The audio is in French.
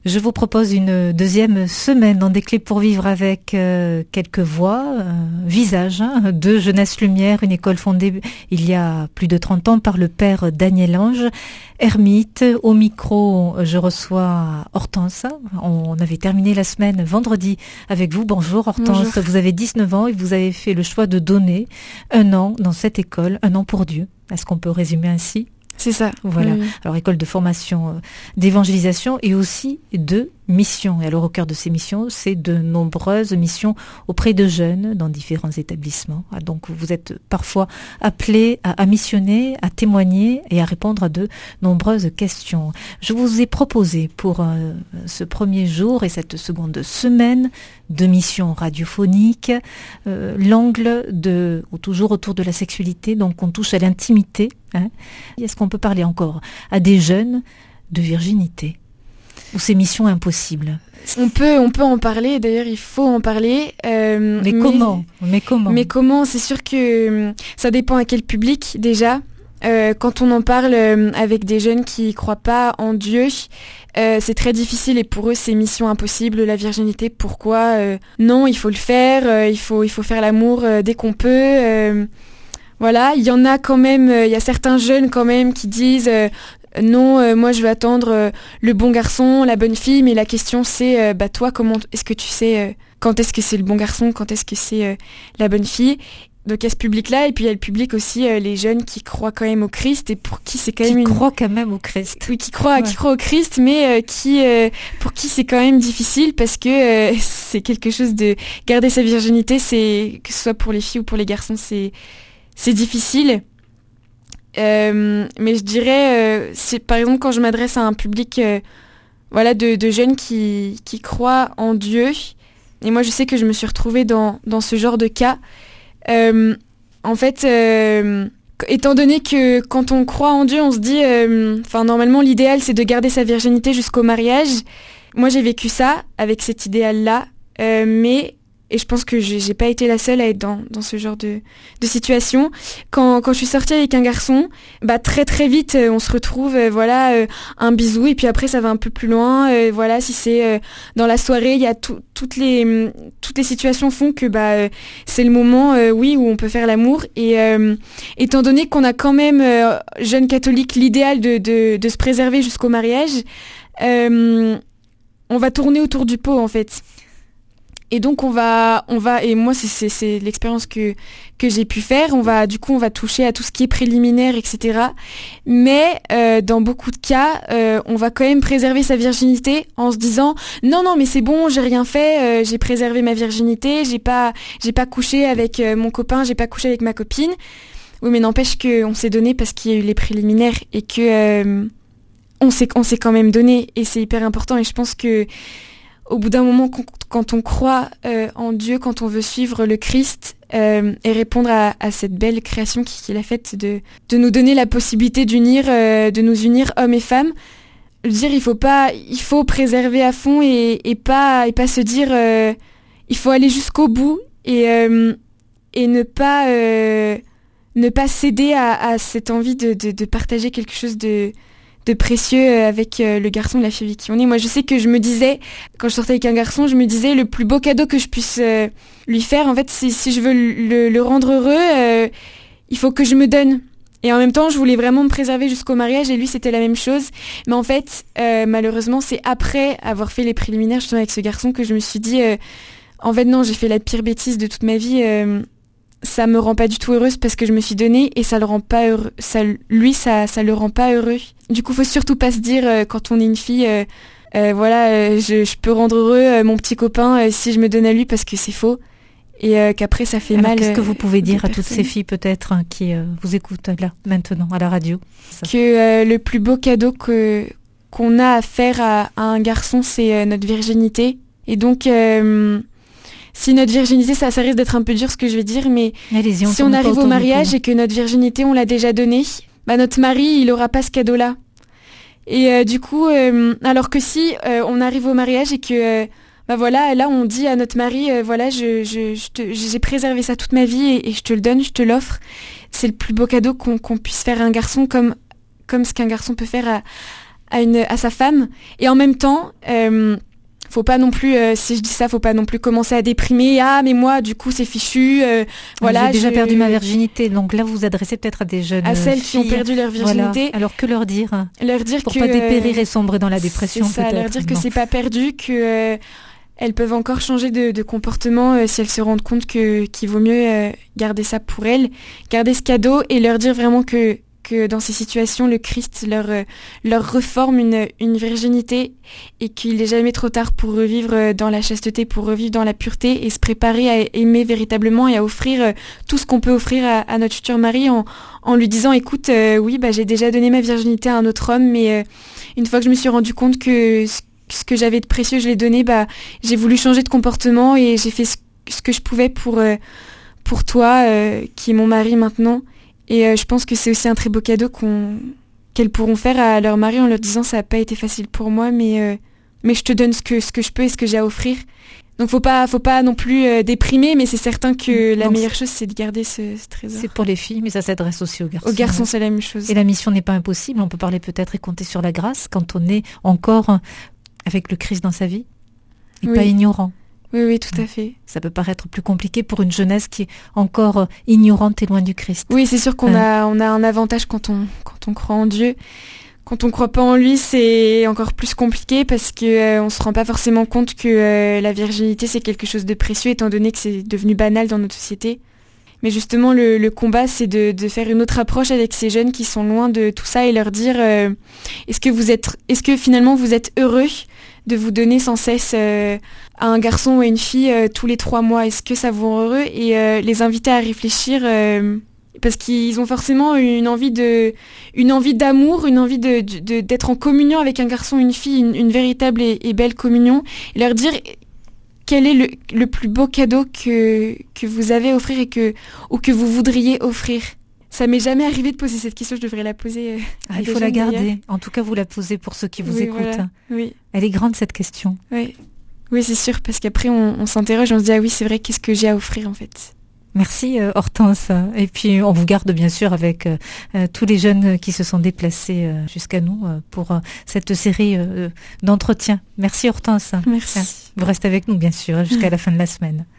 Je vous propose une deuxième semaine dans Des clés pour vivre avec quelques voix, visages de Jeunesse Lumière, une école fondée il y a plus de 30 ans par le père Daniel Ange, ermite. Au micro, je reçois Hortense. On avait terminé la semaine vendredi avec vous. Bonjour Hortense, bonjour. Vous avez 19 ans et vous avez fait le choix de donner 1 an dans cette école, 1 an pour Dieu. Est-ce qu'on peut résumer ainsi ? C'est ça. Voilà. Oui. Alors, école de formation d'évangélisation et aussi de mission. Et alors, au cœur de ces missions, c'est de nombreuses missions auprès de jeunes dans différents établissements. Donc, vous êtes parfois appelés à missionner, à témoigner et à répondre à de nombreuses questions. Je vous ai proposé pour ce premier jour et cette seconde semaine de mission radiophonique, l'angle toujours autour de la sexualité. Donc, on touche à l'intimité. Est-ce qu'on peut parler encore à des jeunes de virginité ou ces missions impossibles? On peut en parler, d'ailleurs il faut en parler. Mais comment? C'est sûr que ça dépend à quel public déjà. Quand on en parle avec des jeunes qui ne croient pas en Dieu, c'est très difficile et pour eux c'est mission impossible, la virginité. Pourquoi? Non, il faut le faire, il faut faire l'amour dès qu'on peut. Voilà, il y en a quand même, il y a certains jeunes quand même qui disent non, moi je veux attendre le bon garçon, la bonne fille, mais la question c'est, toi comment est-ce que tu sais quand est-ce que c'est le bon garçon, quand est-ce que c'est la bonne fille? Donc il y a ce public-là, et puis il y a le public aussi, les jeunes qui croient quand même au Christ, et pour qui c'est quand même... Qui croient quand même au Christ. Oui, qui croient au Christ, mais pour qui c'est quand même difficile, parce que c'est quelque chose de... Garder sa virginité, c'est, que ce soit pour les filles ou pour les garçons, c'est difficile. Mais je dirais, c'est par exemple quand je m'adresse à un public de jeunes qui croient en Dieu, et moi je sais que je me suis retrouvée dans ce genre de cas. En fait, étant donné que quand on croit en Dieu, on se dit, normalement l'idéal c'est de garder sa virginité jusqu'au mariage. Moi j'ai vécu ça avec cet idéal-là, et je pense que j'ai pas été la seule à être dans ce genre de situation. Quand je suis sortie avec un garçon, très très vite on se retrouve, un bisou, et puis après ça va un peu plus loin. Si c'est dans la soirée, il y a toutes les situations font que c'est le moment où on peut faire l'amour. Et étant donné qu'on a quand même jeunes catholiques l'idéal de se préserver jusqu'au mariage, on va tourner autour du pot en fait. Et donc on va et moi c'est l'expérience que j'ai pu faire. On va toucher à tout ce qui est préliminaire, etc. Mais dans beaucoup de cas, on va quand même préserver sa virginité en se disant non mais c'est bon, j'ai rien fait, j'ai préservé ma virginité, j'ai pas couché avec mon copain, j'ai pas couché avec ma copine. Oui, mais n'empêche qu'on s'est donné parce qu'il y a eu les préliminaires et que on s'est quand même donné, et c'est hyper important. Et je pense que au bout d'un moment, quand on croit en Dieu, quand on veut suivre le Christ et répondre à cette belle création qu'il a faite de nous donner la possibilité de nous unir hommes et femmes, il faut préserver à fond et pas se dire il faut aller jusqu'au bout et ne pas céder à cette envie de partager quelque chose de précieux avec le garçon de la fille avec qui on est. Moi, je sais que je me disais, quand je sortais avec un garçon, je me disais le plus beau cadeau que je puisse lui faire, en fait, si je veux le rendre heureux, il faut que je me donne. Et en même temps, je voulais vraiment me préserver jusqu'au mariage, et lui, c'était la même chose. Mais en fait, malheureusement, c'est après avoir fait les préliminaires, justement, avec ce garçon, que je me suis dit, en fait, non, j'ai fait la pire bêtise de toute ma vie. Ça me rend pas du tout heureuse parce que je me suis donnée, et ça le rend pas heureux. Ça le rend pas heureux. Du coup, faut surtout pas se dire quand on est une fille, je peux rendre heureux mon petit copain si je me donne à lui, parce que c'est faux, et qu'après ça fait mal. Qu'est-ce que vous pouvez dire à toutes ces filles peut-être qui vous écoutent là maintenant à la radio? Que le plus beau cadeau qu'on a à faire à un garçon, c'est notre virginité, et donc. Si notre virginité, ça risque d'être un peu dur ce que je vais dire, mais si on arrive au mariage et que notre virginité, on l'a déjà donnée, notre mari, il aura pas ce cadeau-là. Et du coup, alors que si on arrive au mariage et que, là, on dit à notre mari, j'ai préservé ça toute ma vie et je te le donne, je te l'offre. C'est le plus beau cadeau qu'on puisse faire à un garçon, comme ce qu'un garçon peut faire à sa femme. Et en même temps, faut pas non plus, si je dis ça, faut pas non plus commencer à déprimer. Ah, mais moi, du coup, c'est fichu. Voilà, j'ai déjà perdu ma virginité. Donc là, vous vous adressez peut-être à des jeunes à celles filles, qui ont perdu leur virginité. Voilà. Alors que leur dire pour que pas dépérir et sombrer dans la dépression, c'est ça, peut-être. Leur dire que c'est pas perdu, que elles peuvent encore changer de comportement si elles se rendent compte qu'il vaut mieux garder ça pour elles, garder ce cadeau, et leur dire vraiment que dans ces situations, le Christ leur reforme une virginité, et qu'il n'est jamais trop tard pour revivre dans la chasteté, pour revivre dans la pureté, et se préparer à aimer véritablement et à offrir tout ce qu'on peut offrir à notre futur mari en lui disant, écoute, oui, j'ai déjà donné ma virginité à un autre homme, mais une fois que je me suis rendu compte que ce que j'avais de précieux, je l'ai donné, j'ai voulu changer de comportement, et j'ai fait ce que je pouvais pour toi, qui est mon mari maintenant. Et je pense que c'est aussi un très beau cadeau qu'elles pourront faire à leur mari en leur disant, ça n'a pas été facile pour moi, mais je te donne ce que je peux et ce que j'ai à offrir. Donc faut pas non plus déprimer, mais c'est certain que la meilleure chose, c'est de garder ce trésor. C'est pour les filles, mais ça s'adresse aussi aux garçons. Aux garçons, c'est la même chose. Et la mission n'est pas impossible. On peut parler peut-être et compter sur la grâce quand on est encore avec le Christ dans sa vie et pas ignorant. Oui, tout à fait. Ça peut paraître plus compliqué pour une jeunesse qui est encore ignorante et loin du Christ. Oui, c'est sûr qu'on a un avantage quand on croit en Dieu. Quand on croit pas en lui, c'est encore plus compliqué, parce que on se rend pas forcément compte que la virginité, c'est quelque chose de précieux, étant donné que c'est devenu banal dans notre société. Mais justement, le combat, c'est de faire une autre approche avec ces jeunes qui sont loin de tout ça, et leur dire est-ce que finalement vous êtes heureux de vous donner sans cesse à un garçon ou à une fille tous les 3 mois? Est-ce que ça vous rend heureux? Et les inviter à réfléchir, parce qu'ils ont forcément une envie d'amour, une envie d'être en communion avec un garçon ou une fille, une véritable et belle communion, et leur dire quel est le plus beau cadeau que vous avez à offrir ou que vous voudriez offrir. Ça m'est jamais arrivé de poser cette question, je devrais la poser à il faut la garder. D'ailleurs. En tout cas, vous la posez pour ceux qui vous écoutent. Voilà. Oui. Elle est grande, cette question. Oui, c'est sûr, parce qu'après, on s'interroge, on se dit, ah oui, c'est vrai, qu'est-ce que j'ai à offrir, en fait. Merci Hortense. Et puis on vous garde bien sûr avec tous les jeunes qui se sont déplacés jusqu'à nous pour cette série d'entretiens. Merci Hortense. Merci. Vous restez avec nous bien sûr jusqu'à la fin de la semaine.